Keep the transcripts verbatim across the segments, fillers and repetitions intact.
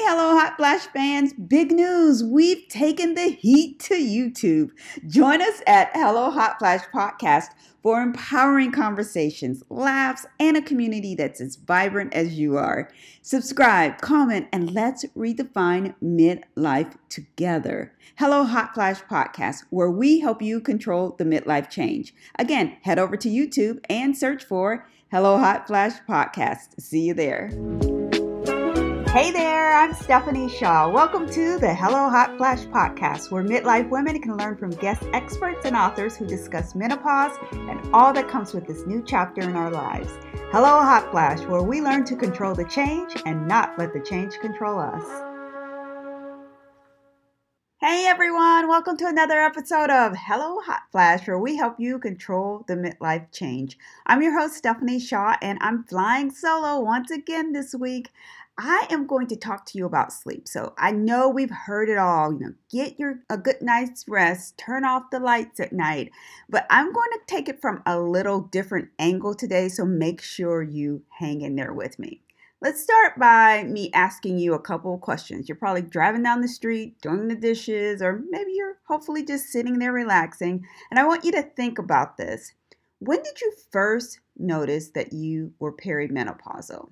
hello, Hot Flash fans. Big news. We've taken the heat to YouTube. Join us at Hello Hot Flash Podcast for empowering conversations, laughs, and a community that's as vibrant as you are. Subscribe, comment, and let's redefine midlife together. Hello Hot Flash Podcast, where we help you control the midlife change. Again, head over to YouTube and search for Hello Hot Flash Podcast. See you there. Hey there, I'm Stephanie Shaw. Welcome to the Hello Hot Flash Podcast, where midlife women can learn from guest experts and authors who discuss menopause and all that comes with this new chapter in our lives. Hello Hot Flash, where we learn to control the change and not let the change control us. Hey everyone, welcome to another episode of Hello Hot Flash, where we help you control the midlife change. I'm your host, Stephanie Shaw, and I'm flying solo once again this week. I am going to talk to you about sleep. So I know we've heard it all, you know, get your a good night's rest, turn off the lights at night, but I'm going to take it from a little different angle today, so make sure you hang in there with me. Let's start by me asking you a couple of questions. You're probably driving down the street, doing the dishes, or maybe you're hopefully just sitting there relaxing, and I want you to think about this. When did you first notice that you were perimenopausal?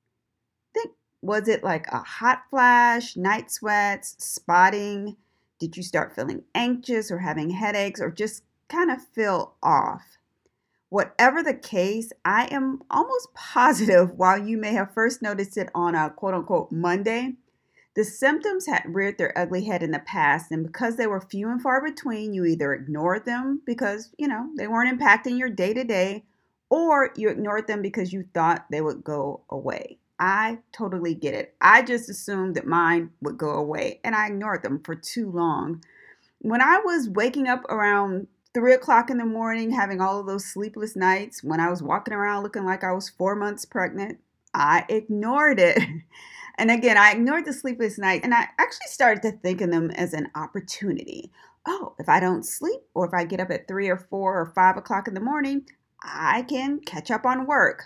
Think, was it like a hot flash, night sweats, spotting? Did you start feeling anxious or having headaches or just kind of feel off? Whatever the case, I am almost positive while you may have first noticed it on a quote unquote Monday, the symptoms had reared their ugly head in the past, and because they were few and far between, you either ignored them because, you know, they weren't impacting your day to day, or you ignored them because you thought they would go away. I totally get it. I just assumed that mine would go away, and I ignored them for too long. When I was waking up around three o'clock in the morning, having all of those sleepless nights, when I was walking around looking like I was four months pregnant, I ignored it. And again, I ignored the sleepless night, and I actually started to think of them as an opportunity. Oh, if I don't sleep, or if I get up at three or four or five o'clock in the morning, I can catch up on work.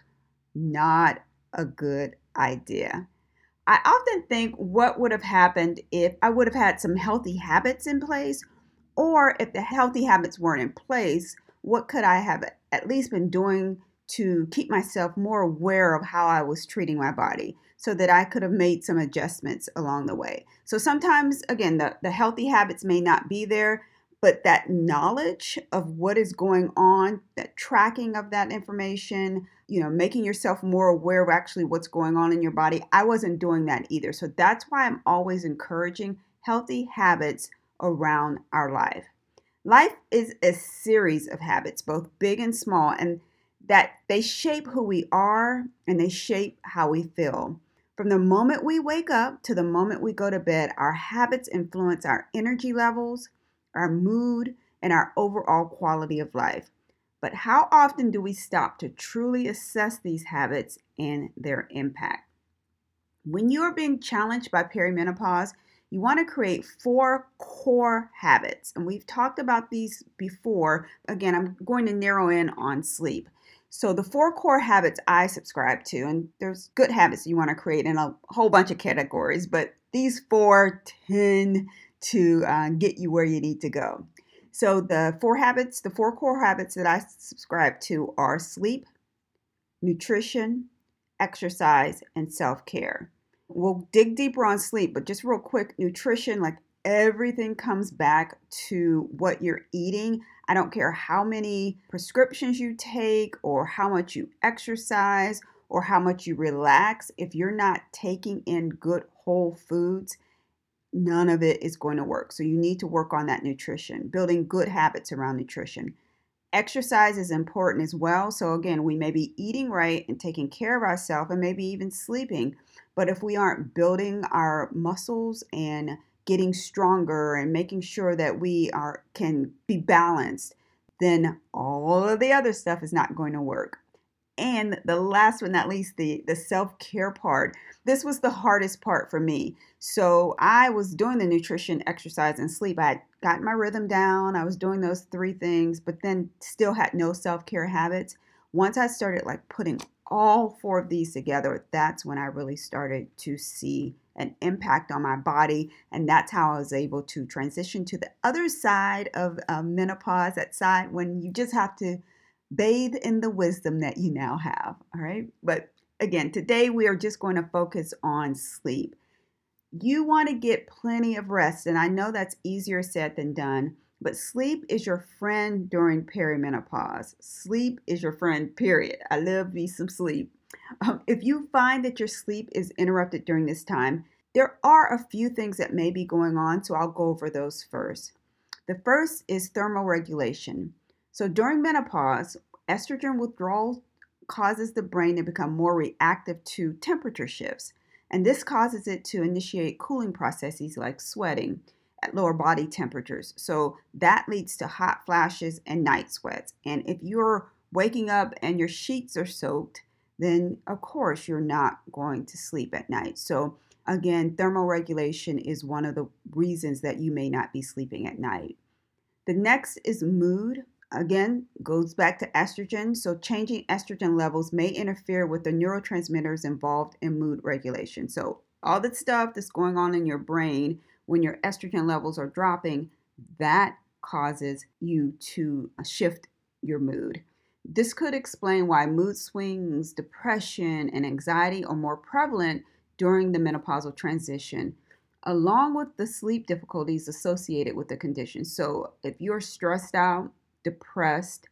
Not a good idea. I often think what would have happened if I would have had some healthy habits in place, or if the healthy habits weren't in place, what could I have at least been doing to keep myself more aware of how I was treating my body so that I could have made some adjustments along the way. So sometimes, again, the, the healthy habits may not be there, but that knowledge of what is going on, that tracking of that information, you know, making yourself more aware of actually what's going on in your body, I wasn't doing that either. So that's why I'm always encouraging healthy habits around our life. Life is a series of habits, both big and small, and that they shape who we are and they shape how we feel. From the moment we wake up to the moment we go to bed, our habits influence our energy levels, our mood, and our overall quality of life. But how often do we stop to truly assess these habits and their impact? When you are being challenged by perimenopause, you want to create four core habits. And we've talked about these before. Again, I'm going to narrow in on sleep. So the four core habits I subscribe to, and there's good habits you want to create in a whole bunch of categories, but these four tend to uh, get you where you need to go. So the four habits, the four core habits that I subscribe to are sleep, nutrition, exercise, and self-care. We'll dig deeper on sleep, but just real quick, nutrition, like everything comes back to what you're eating. I don't care how many prescriptions you take or how much you exercise or how much you relax. If you're not taking in good whole foods, none of it is going to work. So you need to work on that nutrition, building good habits around nutrition. Exercise is important as well. So again, we may be eating right and taking care of ourselves and maybe even sleeping. But if we aren't building our muscles and getting stronger and making sure that we are can be balanced, then all of the other stuff is not going to work. And the last but not least, the, the self-care part. This was the hardest part for me. So I was doing the nutrition, exercise, and sleep. I had gotten my rhythm down. I was doing those three things, but then still had no self-care habits. Once I started like putting all four of these together, that's when I really started to see an impact on my body. And that's how I was able to transition to the other side of uh, menopause, that side when you just have to bathe in the wisdom that you now have. All right. But again, today we are just going to focus on sleep. You want to get plenty of rest, and I know that's easier said than done, but sleep is your friend during perimenopause. Sleep is your friend, period. I love me some sleep. Um, if you find that your sleep is interrupted during this time, there are a few things that may be going on, so I'll go over those first. The first is thermoregulation. So during menopause, estrogen withdrawal causes the brain to become more reactive to temperature shifts. And this causes it to initiate cooling processes like sweating at lower body temperatures. So that leads to hot flashes and night sweats. And if you're waking up and your sheets are soaked, then of course you're not going to sleep at night. So again, thermoregulation is one of the reasons that you may not be sleeping at night. The next is mood. Again, goes back to estrogen. So changing estrogen levels may interfere with the neurotransmitters involved in mood regulation. So all the stuff that's going on in your brain when your estrogen levels are dropping, that causes you to shift your mood. This could explain why mood swings, depression, and anxiety are more prevalent during the menopausal transition, along with the sleep difficulties associated with the condition. So if you're stressed out, depressed,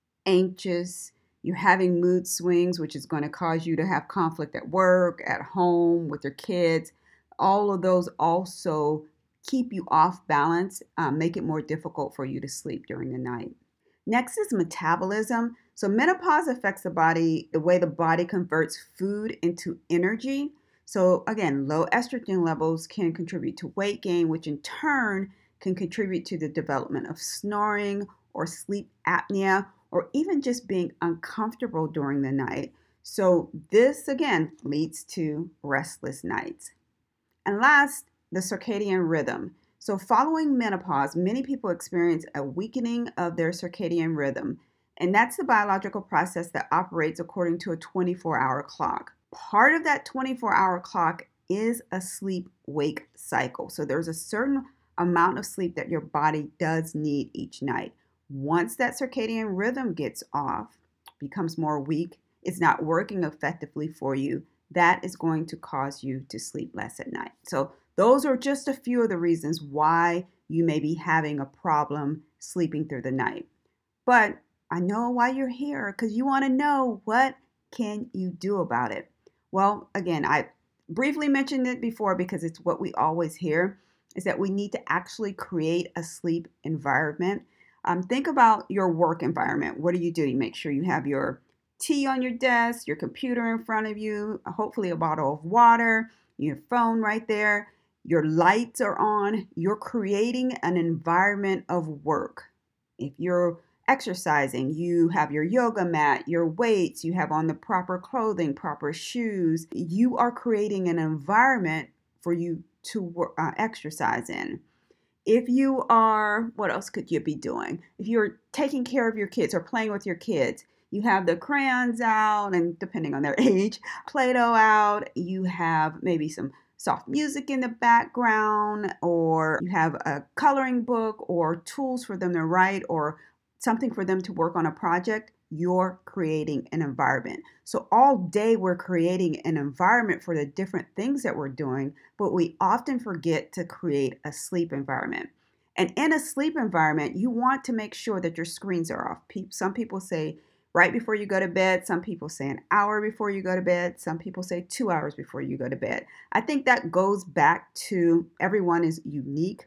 anxious, you're having mood swings, which is going to cause you to have conflict at work, at home, with your kids, all of those also keep you off balance, um, make it more difficult for you to sleep during the night. Next is metabolism. So menopause affects the body, the way the body converts food into energy. So again, low estrogen levels can contribute to weight gain, which in turn can contribute to the development of snoring or sleep apnea, or even just being uncomfortable during the night. So this again leads to restless nights. And last, the circadian rhythm. So following menopause, many people experience a weakening of their circadian rhythm, and that's the biological process that operates according to a twenty-four hour clock. Part of that twenty-four hour clock is a sleep-wake cycle. So there's a certain amount of sleep that your body does need each night. Once that circadian rhythm gets off, becomes more weak, it's not working effectively for you, that is going to cause you to sleep less at night. So those are just a few of the reasons why you may be having a problem sleeping through the night. But I know why you're here, because you want to know, what can you do about it? Well, again, I briefly mentioned it before because it's what we always hear, is that we need to actually create a sleep environment. Um, think about your work environment. What do you do? You make sure you have your tea on your desk, your computer in front of you, hopefully a bottle of water, your phone right there, your lights are on. You're creating an environment of work. If you're exercising, you have your yoga mat, your weights, you have on the proper clothing, proper shoes. You are creating an environment for you to uh, exercise in. If you are, what else could you be doing? If you're taking care of your kids or playing with your kids, you have the crayons out, and depending on their age, Play-Doh out, you have maybe some soft music in the background, or you have a coloring book or tools for them to write or something for them to work on a project. You're creating an environment. So all day we're creating an environment for the different things that we're doing, but we often forget to create a sleep environment. And in a sleep environment, you want to make sure that your screens are off. Some people say right before you go to bed. Some people say an hour before you go to bed. Some people say two hours before you go to bed. I think that goes back to everyone is unique.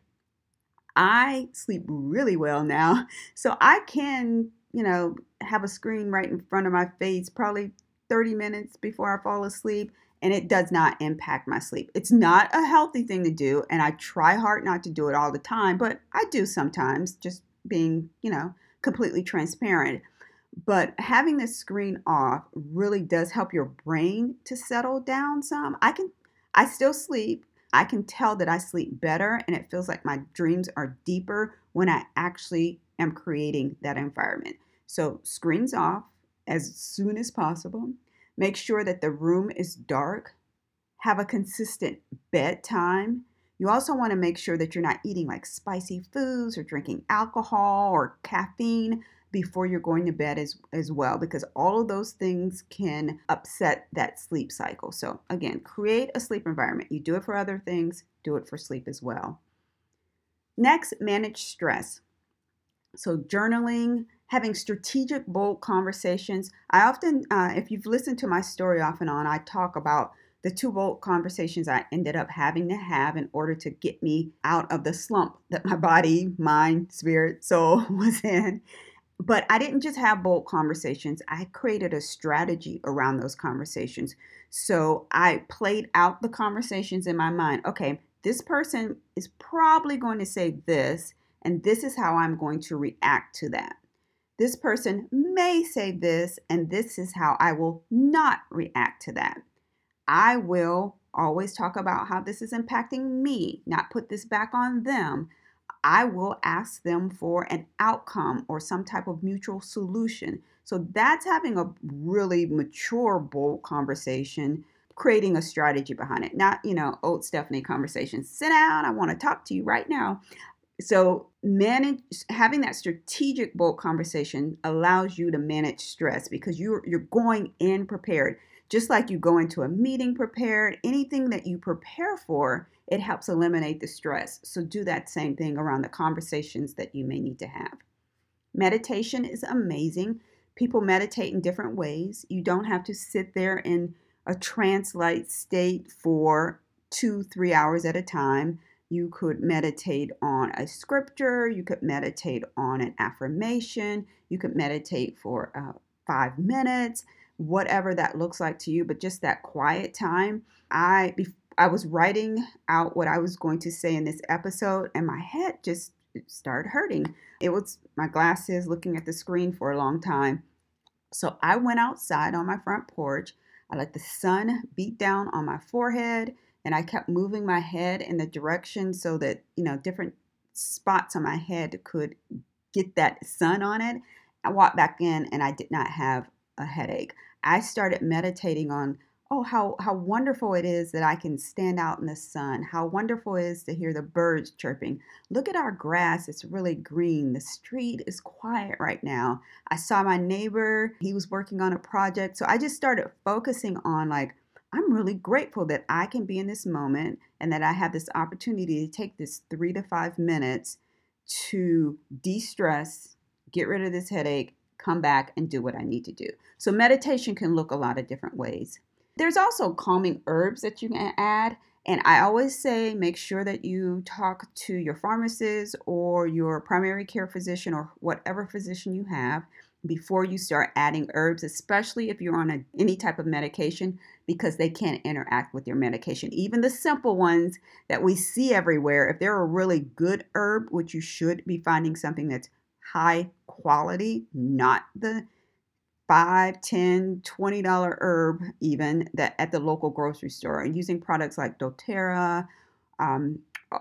I sleep really well now, so I can, you know, have a screen right in front of my face probably thirty minutes before I fall asleep, and it does not impact my sleep. It's not a healthy thing to do, and I try hard not to do it all the time, but I do sometimes, just being, you know, completely transparent. But having the screen off really does help your brain to settle down some. I can, I still sleep. I can tell that I sleep better, and it feels like my dreams are deeper when I actually am creating that environment. So screens off as soon as possible. Make sure that the room is dark. Have a consistent bedtime. You also want to make sure that you're not eating like spicy foods or drinking alcohol or caffeine before you're going to bed as, as well, because all of those things can upset that sleep cycle. So again, create a sleep environment. You do it for other things, do it for sleep as well. Next, manage stress. So journaling, having strategic, bold conversations. I often, uh, if you've listened to my story off and on, I talk about the two bold conversations I ended up having to have in order to get me out of the slump that my body, mind, spirit, soul was in. But I didn't just have bold conversations. I created a strategy around those conversations. So I played out the conversations in my mind. Okay, this person is probably going to say this, and this is how I'm going to react to that. This person may say this, and this is how I will not react to that. I will always talk about how this is impacting me, not put this back on them. I will ask them for an outcome or some type of mutual solution. So that's having a really mature, bold conversation, creating a strategy behind it. Not, you know, old Stephanie conversations. Sit down, I want to talk to you right now. So manage having that strategic, bold conversation allows you to manage stress because you're you're going in prepared. Just like you go into a meeting prepared, anything that you prepare for, it helps eliminate the stress. So do that same thing around the conversations that you may need to have. Meditation is amazing. People meditate in different ways. You don't have to sit there in a trance-like state for two, three hours at a time. You could meditate on a scripture. You could meditate on an affirmation. You could meditate for uh, five minutes, whatever that looks like to you. But just that quiet time. I I was writing out what I was going to say in this episode, and my head just started hurting. It was my glasses looking at the screen for a long time. So I went outside on my front porch. I let the sun beat down on my forehead, and I kept moving my head in the direction so that, you know, different spots on my head could get that sun on it. I walked back in and I did not have a headache. I started meditating on, oh, how, how wonderful it is that I can stand out in the sun. How wonderful it is to hear the birds chirping. Look at our grass. It's really green. The street is quiet right now. I saw my neighbor. He was working on a project. So I just started focusing on like, I'm really grateful that I can be in this moment and that I have this opportunity to take this three to five minutes to de-stress, get rid of this headache, come back and do what I need to do. So meditation can look a lot of different ways. There's also calming herbs that you can add. And I always say make sure that you talk to your pharmacist or your primary care physician or whatever physician you have before you start adding herbs, especially if you're on a, any type of medication, because they can't interact with your medication. Even the simple ones that we see everywhere, if they're a really good herb, which you should be finding something that's high quality, not the five, ten, twenty dollar herb even that at the local grocery store, and using products like doTERRA um,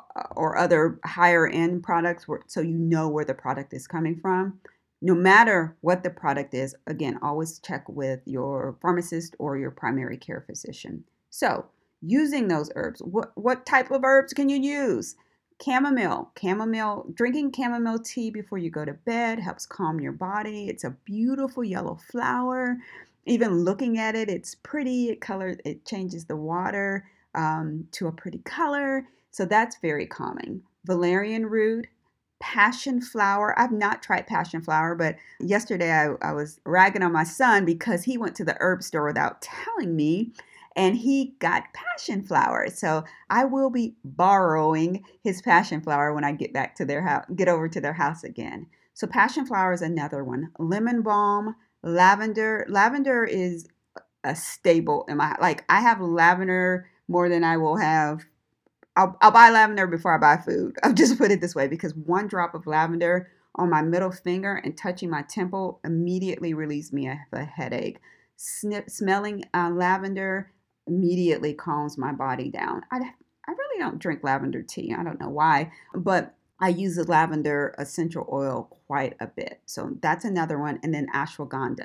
or other higher end products where, so you know where the product is coming from. No matter what the product is, again, always check with your pharmacist or your primary care physician. So using those herbs, what, what type of herbs can you use? Chamomile, chamomile, drinking chamomile tea before you go to bed helps calm your body. It's a beautiful yellow flower. Even looking at it, it's pretty. It colors, it changes the water um, to a pretty color. So that's very calming. Valerian root, passion flower. I've not tried passion flower, but yesterday I, I was ragging on my son because he went to the herb store without telling me. And he got passion flower. So I will be borrowing his passion flower when I get back to their house, get over to their house again. So passion flower is another one. Lemon balm, lavender. Lavender is a staple in my, like I have lavender more than I will have. I'll, I'll buy lavender before I buy food. I'll just put it this way because one drop of lavender on my middle finger and touching my temple immediately relieves me of a headache. Snip, smelling uh, lavender immediately calms my body down. I, I really don't drink lavender tea. I don't know why, but I use the lavender essential oil quite a bit. So that's another one. And then ashwagandha.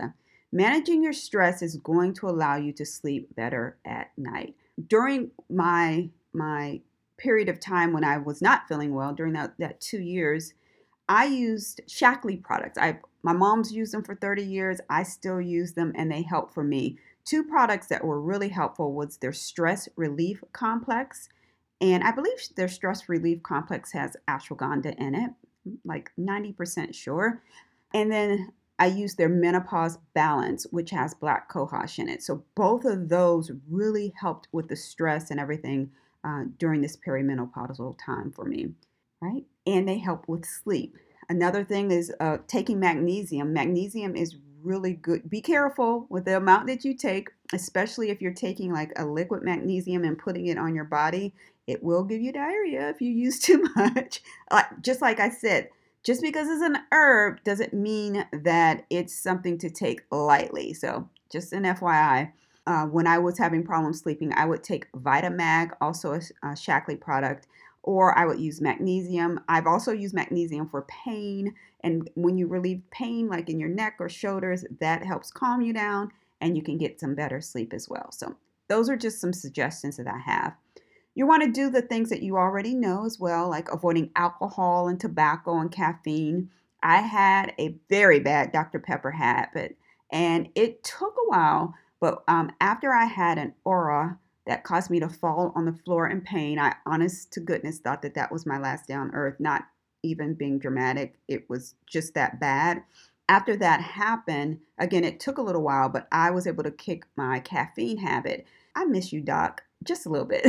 Managing your stress is going to allow you to sleep better at night. During my my period of time when I was not feeling well, during that, that two years, I used Shaklee products. I My mom's used them for thirty years. I still use them and they help for me. Two products that were really helpful was their stress relief complex. And I believe their stress relief complex has ashwagandha in it, like ninety percent sure. And then I use their menopause balance, which has black cohosh in it. So both of those really helped with the stress and everything uh, during this perimenopausal time for me, right? And they help with sleep. Another thing is uh, taking magnesium. Magnesium is really good. Be careful with the amount that you take, especially if you're taking like a liquid magnesium and putting it on your body. It will give you diarrhea if you use too much. Like, just like I said, just because it's an herb doesn't mean that it's something to take lightly. So, just an F Y I. Uh, when I was having problems sleeping, I would take Vitamag, also a, a Shaklee product, or I would use magnesium. I've also used magnesium for pain. And when you relieve pain, like in your neck or shoulders, that helps calm you down and you can get some better sleep as well. So, those are just some suggestions that I have. You want to do the things that you already know as well, like avoiding alcohol and tobacco and caffeine. I had a very bad Doctor Pepper habit, and it took a while, but um, after I had an aura that caused me to fall on the floor in pain, I honest to goodness thought that that was my last day on earth, not even being dramatic. It was just that bad. After that happened, again, it took a little while, but I was able to kick my caffeine habit. I miss you, Doc, just a little bit.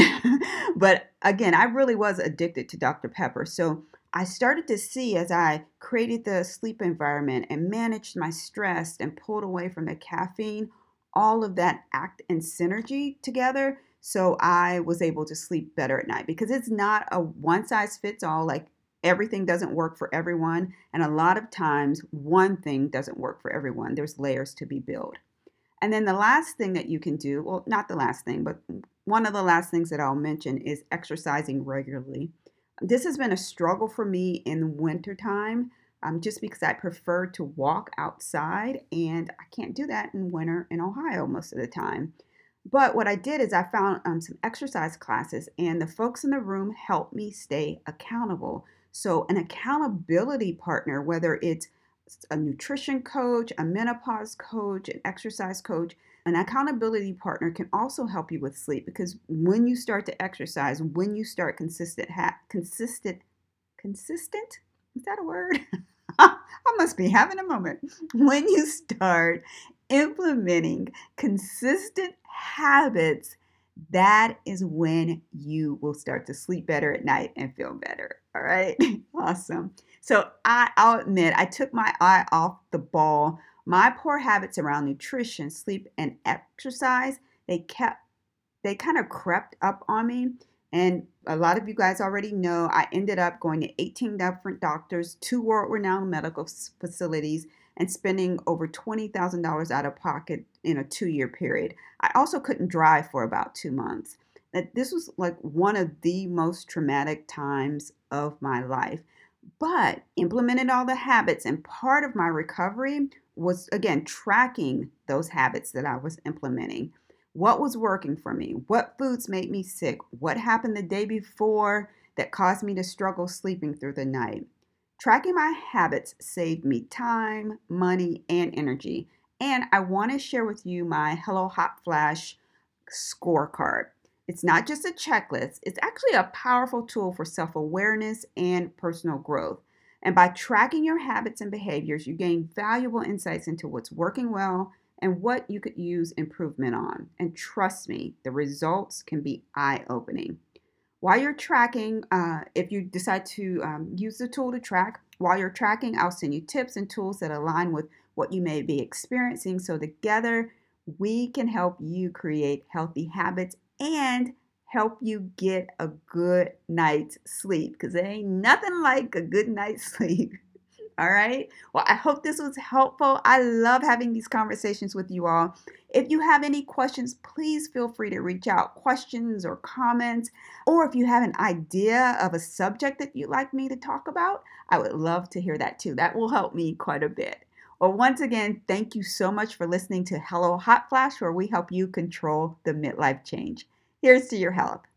But again, I really was addicted to Doctor Pepper. So I started to see as I created the sleep environment and managed my stress and pulled away from the caffeine, all of that act in synergy together. So I was able to sleep better at night because it's not a one size fits all. Like everything doesn't work for everyone. And a lot of times one thing doesn't work for everyone. There's layers to be built. And then the last thing that you can do, well, not the last thing, but one of the last things that I'll mention is exercising regularly. This has been a struggle for me in the wintertime, um, just because I prefer to walk outside, and I can't do that in winter in Ohio most of the time. But what I did is I found um, some exercise classes, and the folks in the room helped me stay accountable. So, an accountability partner, whether it's a nutrition coach, a menopause coach, an exercise coach, an accountability partner can also help you with sleep because when you start to exercise, when you start consistent, ha- consistent, consistent, is that a word? I must be having a moment. When you start implementing consistent habits, that is when you will start to sleep better at night and feel better. All right. Awesome. So I, I'll admit I took my eye off the ball. My poor habits around nutrition, sleep, and exercise, they kept they kind of crept up on me. And a lot of you guys already know I ended up going to eighteen different doctors, two world renowned medical facilities, and spending over twenty thousand dollars out of pocket in a two year period. I also couldn't drive for about two months. That this was like one of the most traumatic times of my life. But implemented all the habits, and part of my recovery was again tracking those habits that I was implementing. What was working for me? What foods made me sick? What happened the day before that caused me to struggle sleeping through the night? Tracking my habits saved me time, money, and energy. And I want to share with you my Hello Hot Flash scorecard. It's not just a checklist, it's actually a powerful tool for self awareness and personal growth. And by tracking your habits and behaviors, you gain valuable insights into what's working well and what you could use improvement on. And trust me, the results can be eye opening. While you're tracking, uh, if you decide to um, use the tool to track, while you're tracking, I'll send you tips and tools that align with what you may be experiencing. So together, we can help you create healthy habits and help you get a good night's sleep because there ain't nothing like a good night's sleep. All right. Well, I hope this was helpful. I love having these conversations with you all. If you have any questions, please feel free to reach out, questions or comments. Or if you have an idea of a subject that you'd like me to talk about, I would love to hear that too. That will help me quite a bit. Well, once again, thank you so much for listening to Hello Hot Flash, where we help you control the midlife change. Here's to your health.